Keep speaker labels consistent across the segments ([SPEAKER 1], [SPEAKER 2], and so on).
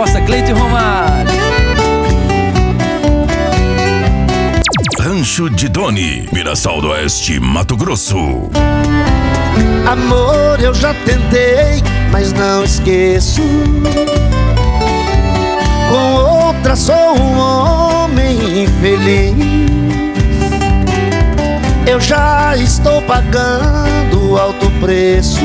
[SPEAKER 1] Costa, Cleide Romário.
[SPEAKER 2] Rancho de Doni, Mirassol do Oeste, Mato Grosso.
[SPEAKER 3] Amor, eu já tentei, mas não esqueço. Com outra sou um homem infeliz. Eu já estou pagando alto preço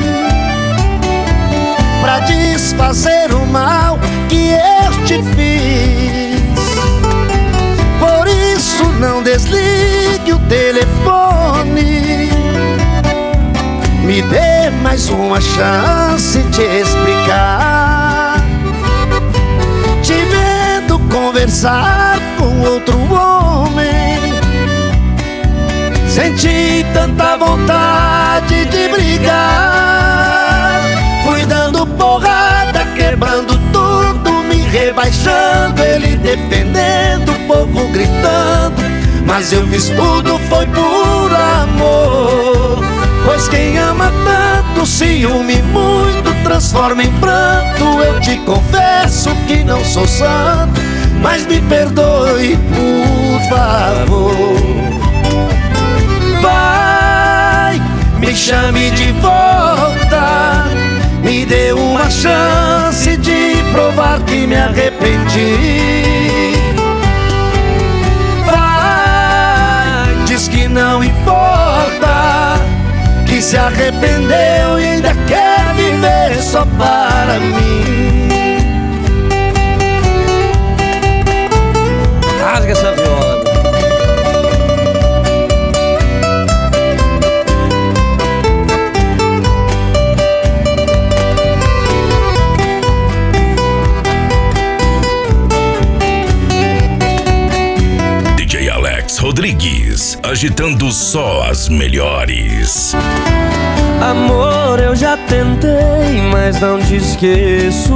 [SPEAKER 3] pra desfazer o mal que eu te fiz. Por isso não desligue o telefone. Me dê mais uma chance de explicar. Te vendo conversar com outro homem, senti tanta vontade de brigar. Fui dando porrada, quebrando tudo, me rebaixando, ele defendendo, o povo gritando. Mas eu fiz tudo, foi por amor. Pois quem ama tanto, ciúme muito, transforma em pranto. Eu te confesso que não sou santo, mas me perdoe, por favor. Vai, me chame de volta, me dê uma chance de provar que me arrependi. Vai, diz que não importa, que se arrependeu e ainda quer viver só para mim.
[SPEAKER 1] Rasga essa viola.
[SPEAKER 2] DJ Alex Rodrigues, agitando só as melhores.
[SPEAKER 4] Amor, eu já tentei, mas não te esqueço.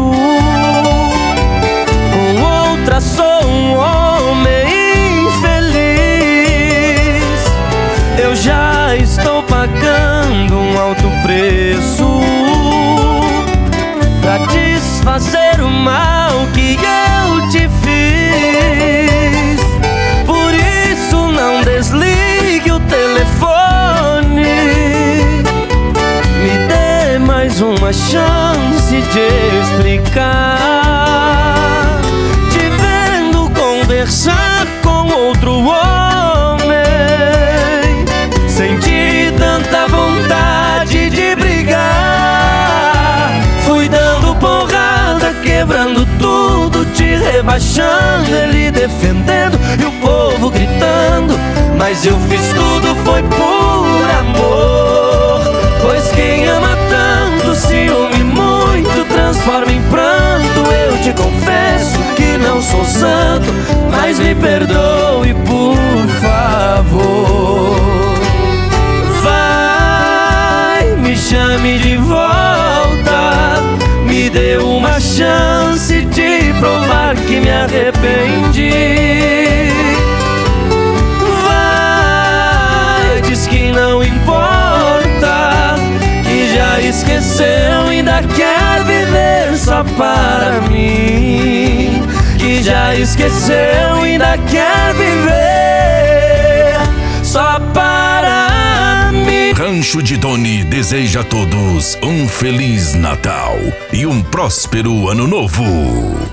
[SPEAKER 4] Com outra sou um homem infeliz. Eu já estou pagando um alto preço pra desfazer o mal que eu te fiz. Por isso não desligue o telefone. Me dê mais uma chance de explicar. Te vendo conversar com outro homem, senti tanta vontade de brigar. Fui dando porrada, quebrando tudo, te rebaixando, ele defendendo e o povo gritando. Mas eu fiz tudo, foi por amor. Pois quem ama tanto, ciúme muito, transforma em pranto. Eu te confesso que não sou santo, mas me perdoe, por favor. Vai, me chame de volta, me dê uma chance de provar que me arrependi. Vai, diz que não importa, que já esqueceu, ainda quer viver só para mim. Que já esqueceu, ainda quer viver só para mim.
[SPEAKER 2] Rancho de Doni deseja a todos um Feliz Natal e um próspero Ano Novo.